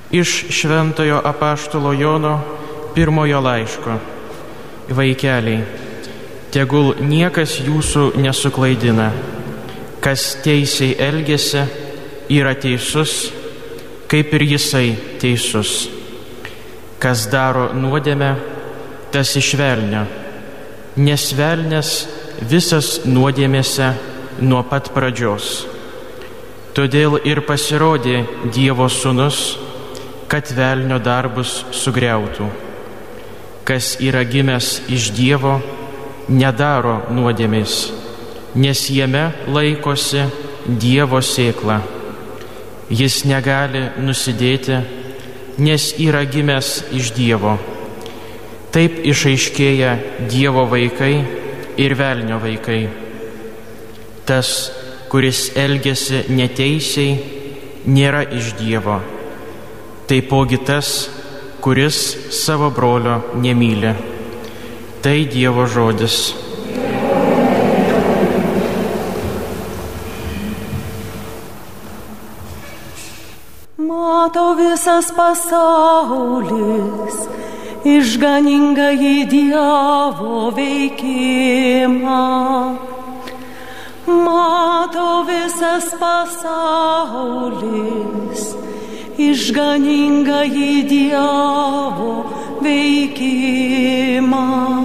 Iš šventojo apaštalo Jono pirmojo laiško. Vaikeliai, tegul niekas jūsų nesuklaidina. Kas teisiai elgiasi, yra teisus, kaip ir jisai teisus. Kas daro nuodėmę, tas iš velnio, nes velnias visas nuodėmėse nuo pat pradžios. Todėl ir pasirodė Dievo sūnus, kad velnio darbus sugriautų. Kas yra gimęs iš Dievo, nedaro nuodėmės, nes jame laikosi Dievo sėkla. Jis negali nusidėti, nes yra gimęs iš Dievo. Taip išaiškėja Dievo vaikai ir velnio vaikai. Tas, kuris elgiasi neteisiai, nėra iš Dievo. Taipogi tas, kuris savo brolio nemyli. Tai Dievo žodis. Mato visas pasaulis išganingąjį Dievo veikimą. Mato visas pasaulis išganingąjį Dievo veikimą.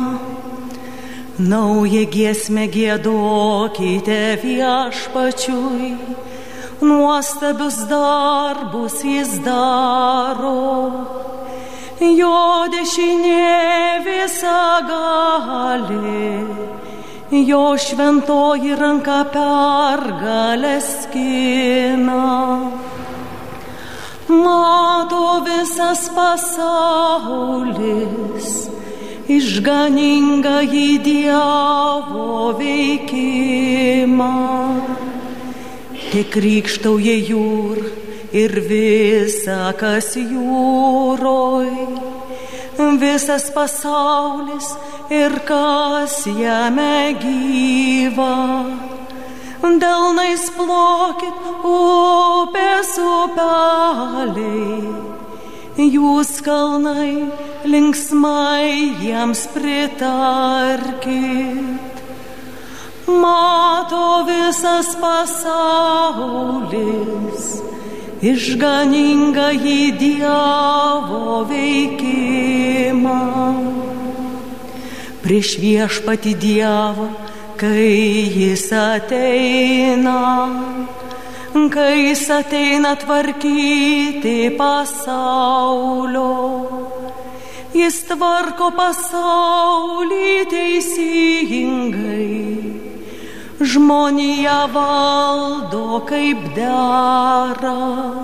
Naują giesmę giedokite Viešpačiui, nuostabius darbus jis daro. Jo dešinė visagali, jo šventoji ranka pergalę skina. Mato visas pasaulis išganingąjį Dievo veikimą. Te krikštauja jūr ir visa, kas jūroj, visas pasaulis ir kas jame gyva. Delnais plokit upės upeliai, jūs kalnai linksmai jiems pritarkit. Mato visas pasaulis išganingąjį Dievo veikimą. Prieš Viešpatį Dievą, kai jis ateina tvarkyti pasaulio. Jis tvarko pasaulį teisingai, žmoniją valdo kaip dera.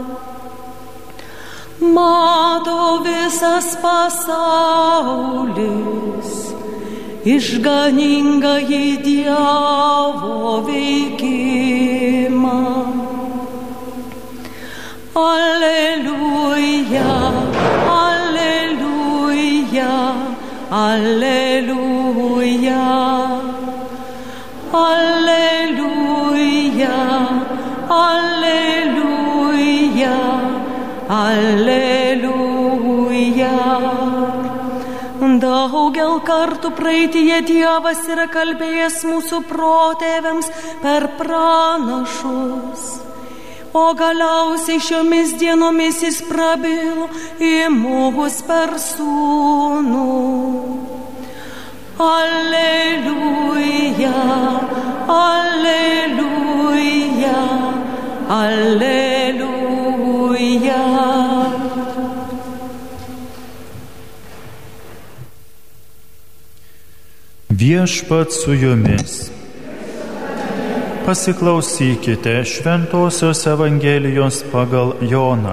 Mato visas pasaulis išganingąjį Dievo veikimą. Alleluja, alleluja, alleluja, alleluja, alleluja, alleluja. Daugel kartų praeityje Dievas yra kalbėjęs mūsų protėviams per pranašus, o galiausiai šiomis dienomis jis prabilo į mus per sūnų. Alleluja, alleluja, alleluja. Viešpat su jumis. Pasiklausykite Šventosios Evangelijos pagal Joną.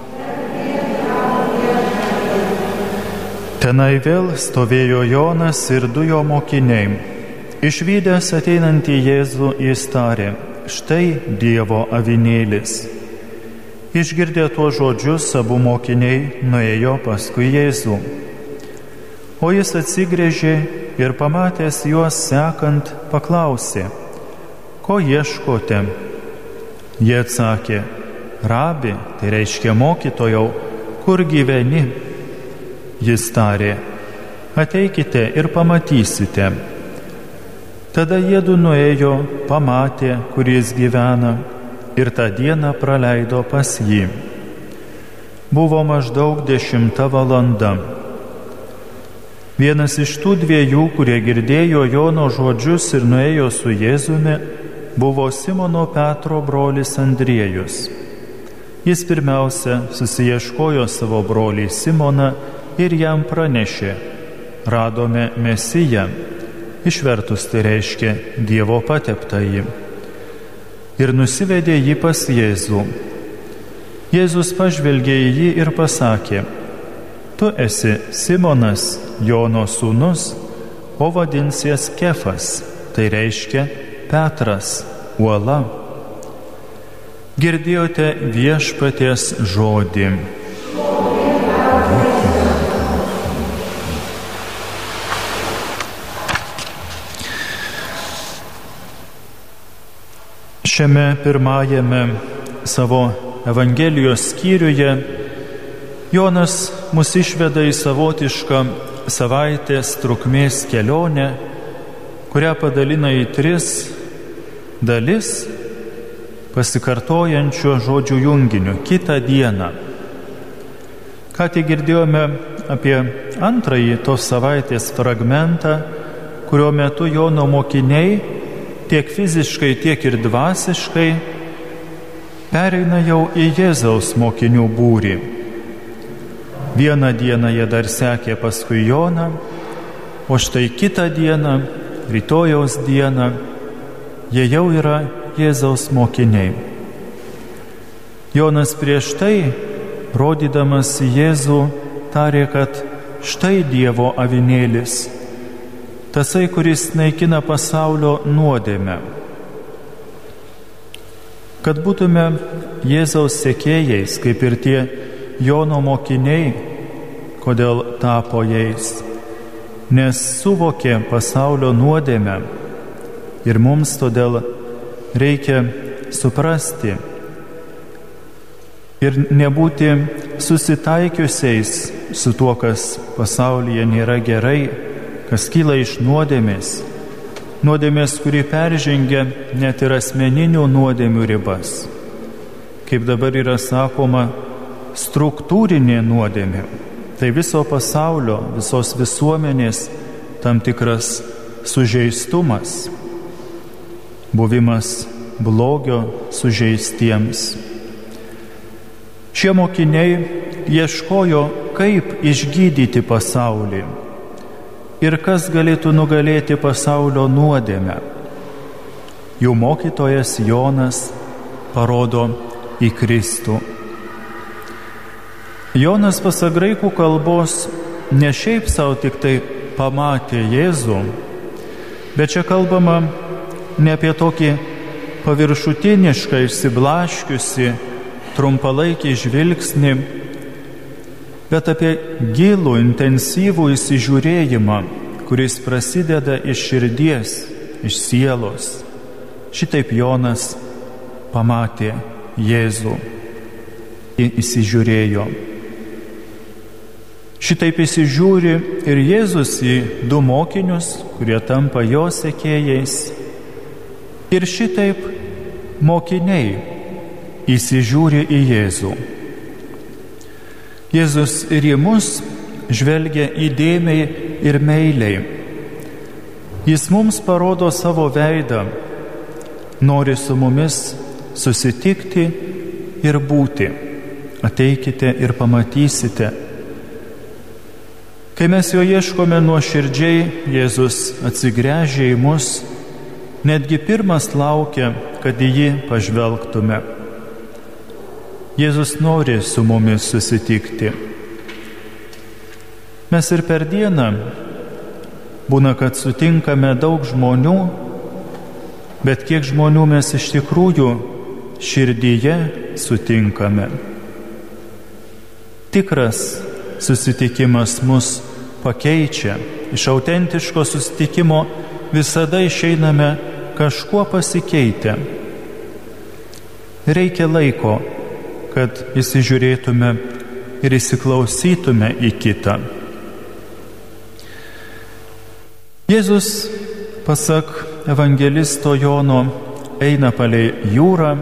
Tenai vėl stovėjo Jonas ir du jo mokiniai. Išvydęs ateinantį Jėzų jis tarė: štai Dievo avinėlis. Išgirdę tuos žodžius, abu mokiniai nuėjo paskui Jėzų. O jis atsigręžė ir pamatęs juos sekant, paklausė: ko ieškote? Jie atsakė: rabi, tai reiškia mokytojau, kur gyveni? Jis tarė, ateikite ir pamatysite. Tada jiedu nuėjo, pamatė, kur jis gyvena, ir tą dieną praleido pas jį. Buvo maždaug 10 valanda. Vienas iš tų dviejų, kurie girdėjo Jono žodžius ir nuėjo su Jėzumi, buvo Simono Petro brolis Andriejus. Jis pirmiausia susiieškojo savo brolį Simoną ir jam pranešė: radome Mesiją, išvertus tai reiškia Dievo pateptąjį. Ir nusivedė jį pas Jėzų. Jėzus pažvelgė į jį ir pasakė: tu esi Simonas, Jono sūnus, o vadinsies Kefas, tai reiškia Petras, uola. Girdėjote viešpaties žodį. Šiame pirmajame savo Evangelijos skyriuje Jonas mus išveda į savotišką savaitės trukmės kelionę, kurią padalina į 3 dalis pasikartojančio žodžių junginiu – kitą dieną. Ką tik girdėjome apie antrąjį tos savaitės fragmentą, kurio metu Jono mokiniai tiek fiziškai, tiek ir dvasiškai pereina jau į Jėzaus mokinių būrį. Vieną dieną jie dar sekė paskui Joną, o štai kitą dieną, rytojaus dieną, jie jau yra Jėzaus mokiniai. Jonas prieš tai, rodydamas į Jėzų, tarė, kad štai Dievo avinėlis, tasai, kuris naikina pasaulio nuodėmę. Kad būtume Jėzaus sekėjais, kaip ir tie Jono mokiniai, kodėl tapo jais, nes suvokė pasaulio nuodėmę ir mums todėl reikia suprasti ir nebūti susitaikiusiais su tuo, kas pasaulyje nėra gerai, kas kyla iš nuodėmės, kuri peržengia net ir asmeninių nuodėmių ribas. Kaip dabar yra sakoma, struktūrinė nuodėmė, tai viso pasaulio, visos visuomenės tam tikras sužeistumas, buvimas blogio sužeistiems. Šie mokiniai ieškojo, kaip išgydyti pasaulį ir kas galėtų nugalėti pasaulio nuodėmę. Jų mokytojas Jonas parodo į Kristų. Jonas, pasak graikų kalbos, ne šiaip savo tik tai pamatė Jėzų, bet čia kalbama ne apie tokį paviršutinišką, išsiblaškiusi, trumpalaikį žvilgsnį, bet apie gilų, intensyvų įsižiūrėjimą, kuris prasideda iš širdies, iš sielos. Šitaip Jonas pamatė Jėzų. Jis įsižiūrėjo. Šitaip įsižiūri ir Jėzus į 2 mokinius, kurie tampa jo sekėjais. Ir šitaip mokiniai įsižiūri į Jėzų. Jėzus ir į mus žvelgia įdėmiai ir meiliai. Jis mums parodo savo veidą, nori su mumis susitikti ir būti. Ateikite ir pamatysite. Kai mes jo ieškome nuoširdžiai, Jėzus atsigręžia į mus, netgi pirmas laukia, kad į jį pažvelgtume. Jėzus nori su mumis susitikti. Mes ir per dieną būna, kad sutinkame daug žmonių, bet kiek žmonių mes iš tikrųjų širdyje sutinkame. Tikras susitikimas mus pakeičia. Iš autentiško susitikimo visada išeiname kažkuo pasikeitę. Reikia laiko, kad įsižiūrėtume ir įsiklausytume į kitą. Jėzus, pasak evangelisto Jono, eina palei jūrą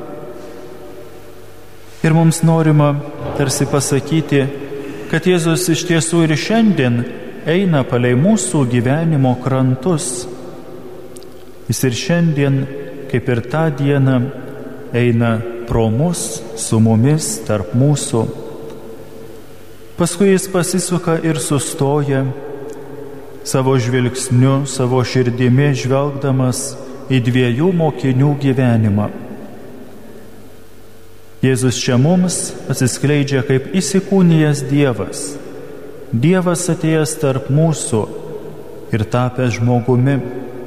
ir mums norima tarsi pasakyti, kad Jėzus iš tiesų ir šiandien eina palei mūsų gyvenimo krantus. Jis ir šiandien, kaip ir tą dieną, eina pro mus, su mumis, tarp mūsų. Paskui jis pasisuka ir sustoja, savo žvilgsniu, savo širdimi žvelgdamas į dviejų mokinių gyvenimą. Jėzus čia mums atsiskleidžia kaip įsikūnijęs Dievas, Dievas atėjęs tarp mūsų ir tapęs žmogumi.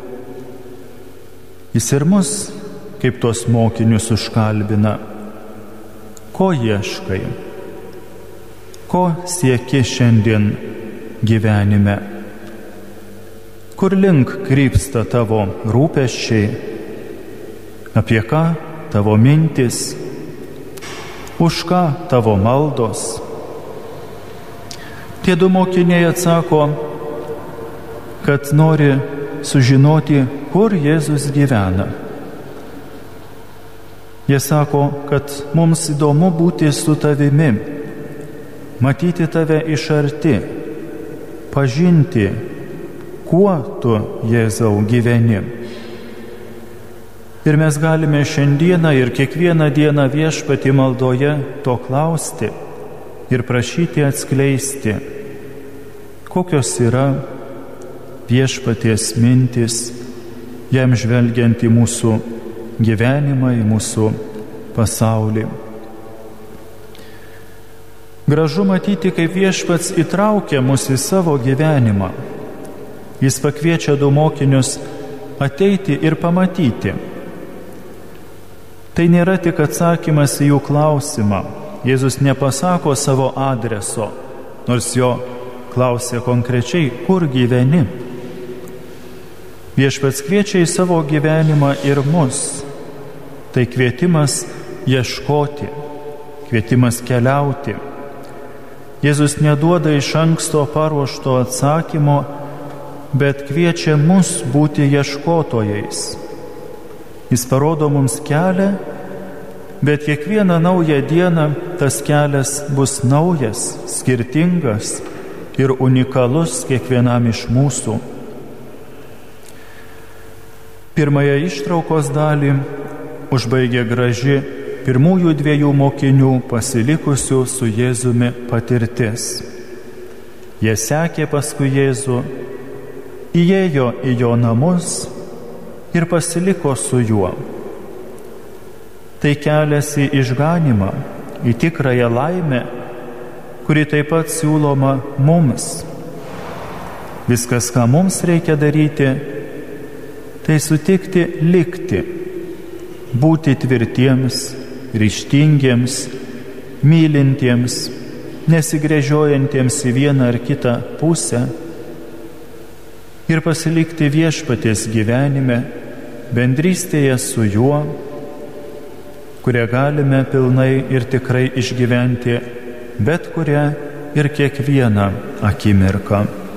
Jis ir mus, kaip tos mokinius, užkalbina. Ko ieškai? Ko sieki šiandien gyvenime? Kur link krypsta tavo rūpesčiai? Apie ką tavo mintis? Už ką tavo maldos? Tie du mokiniai atsako, kad nori sužinoti, kur Jėzus gyvena. Jie sako, kad mums įdomu būti su tavimi, matyti tave iš arti, pažinti, kuo tu, Jėzau, gyveni. Ir mes galime šiandieną ir kiekvieną dieną Viešpatį maldoje to klausti ir prašyti atskleisti, kokios yra Viešpaties mintis, jam žvelgiant į mūsų gyvenimą, į mūsų pasaulį. Gražu matyti, kaip Viešpats įtraukia mus į savo gyvenimą. Jis pakviečia du mokinius ateiti ir pamatyti. Tai nėra tik atsakymas į jų klausimą. Jėzus nepasako savo adreso, nors jo klausė konkrečiai, kur gyveni. Viešpats kviečia į savo gyvenimą ir mus. Tai kvietimas ieškoti, kvietimas keliauti. Jėzus neduoda iš anksto paruošto atsakymo, bet kviečia mus būti ieškotojais. Jis parodo mums kelią, bet kiekvieną naują dieną tas kelias bus naujas, skirtingas ir unikalus kiekvienam iš mūsų. Pirmąją ištraukos dalį užbaigė graži pirmųjų dviejų mokinių pasilikusių su Jėzumi patirtis. Jie sekė paskui Jėzų, įėjo į jo namus ir pasiliko su juo. Tai kelias į išganymą, į tikrąją laimę, kuri taip pat siūloma mums. Viskas, ką mums reikia daryti, tai sutikti likti, būti tvirtiems, ryžtingiems, mylintiems, nesigręžiojantiems į vieną ar kitą pusę ir pasilikti Viešpaties gyvenime, bendrystėje su juo, kurią galime pilnai ir tikrai išgyventi bet kurią ir kiekvieną akimirką.